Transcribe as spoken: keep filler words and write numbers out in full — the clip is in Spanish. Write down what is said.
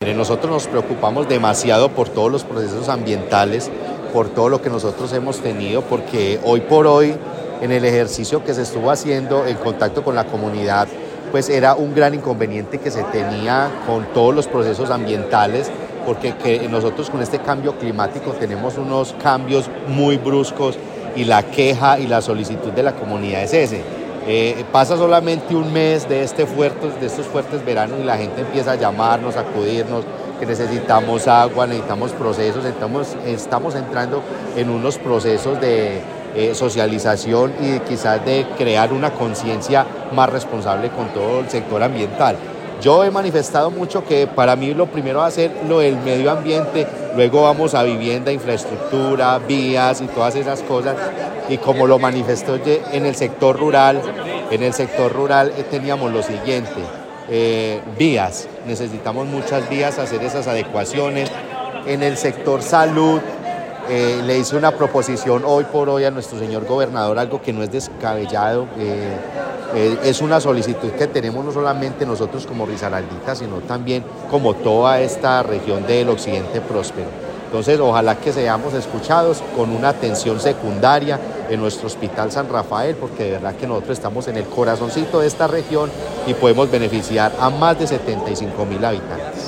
Mire, nosotros nos preocupamos demasiado por todos los procesos ambientales, por todo lo que nosotros hemos tenido, porque hoy por hoy, en el ejercicio que se estuvo haciendo en contacto con la comunidad, pues era un gran inconveniente que se tenía con todos los procesos ambientales, porque que nosotros con este cambio climático tenemos unos cambios muy bruscos y la queja y la solicitud de la comunidad es ese. Eh, pasa solamente un mes de, este fuertes, de estos fuertes veranos y la gente empieza a llamarnos, a acudirnos, que necesitamos agua, necesitamos procesos, estamos, estamos entrando en unos procesos de eh, socialización y quizás de crear una conciencia más responsable con todo el sector ambiental. Yo he manifestado mucho que para mí lo primero va a ser lo del medio ambiente, luego vamos a vivienda, infraestructura, vías y todas esas cosas. Y como lo manifestó en el sector rural, en el sector rural teníamos lo siguiente, eh, vías, necesitamos muchas vías, hacer esas adecuaciones. En el sector salud, eh, le hice una proposición hoy por hoy a nuestro señor gobernador, algo que no es descabellado, eh, Eh, es una solicitud que tenemos no solamente nosotros como Risaraldita, sino también como toda esta región del occidente próspero. Entonces, ojalá que seamos escuchados con una atención secundaria en nuestro Hospital San Rafael, porque de verdad que nosotros estamos en el corazoncito de esta región y podemos beneficiar a más de setenta y cinco mil habitantes.